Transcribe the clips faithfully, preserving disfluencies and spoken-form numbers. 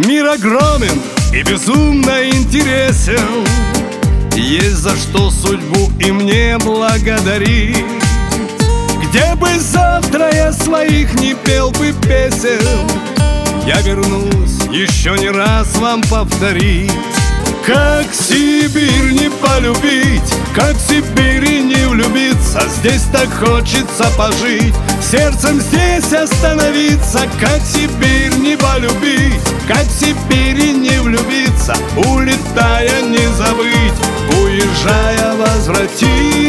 Мир огромен и безумно интересен, есть за что судьбу и мне благодарить. Где бы завтра я своих не пел бы песен, я вернусь еще не раз вам повторить. Как Сибирь не полюбить, как в Сибири не влюбиться, здесь так хочется пожить, сердцем здесь остановиться. Как Сибирь не полюбить, как в Сибири не влюбиться, улетая не забыть, уезжая возвратиться,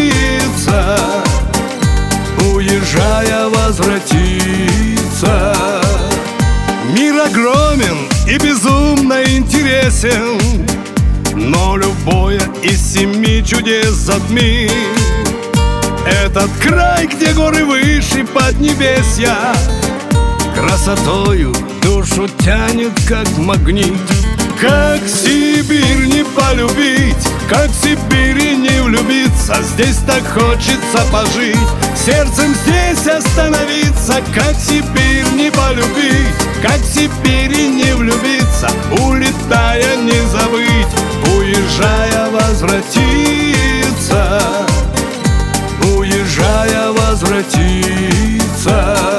уезжая возвратиться. Мир огромен и безумно интересен, но любое из семи чудес затмит этот край, где горы выше поднебесья, красотою душу тянет, как магнит. Как Сибирь не полюбить, как в Сибири не влюбиться, здесь так хочется пожить, сердцем здесь остановиться. Как Сибирь не полюбить, как в Сибири не влюбиться, улетая не забыть, уезжая возвратиться, уезжая возвратиться.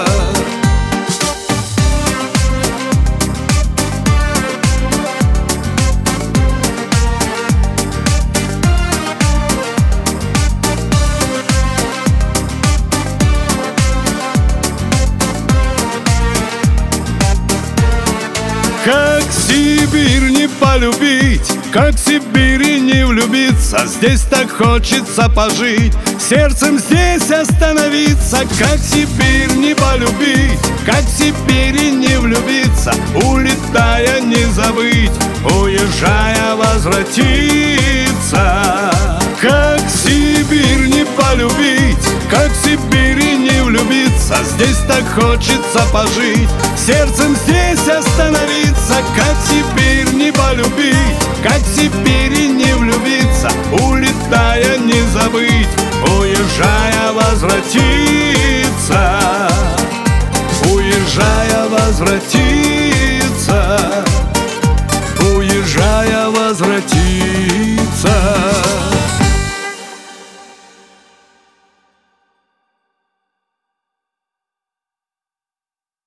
Как Сибирь не полюбить, как в Сибири не влюбиться, здесь так хочется пожить, сердцем здесь остановиться. Как Сибирь не полюбить, как в Сибири не влюбиться, улетая не забыть, уезжая возвратиться. Как Сибирь не полюбить, как в Сибири не влюбиться, здесь так хочется пожить, сердцем здесь остановиться. Как Сибирь не полюбить, как в Сибири не влюбиться, улетая не забыть, уезжая возвратиться, уезжая возвратиться, уезжая возвратиться.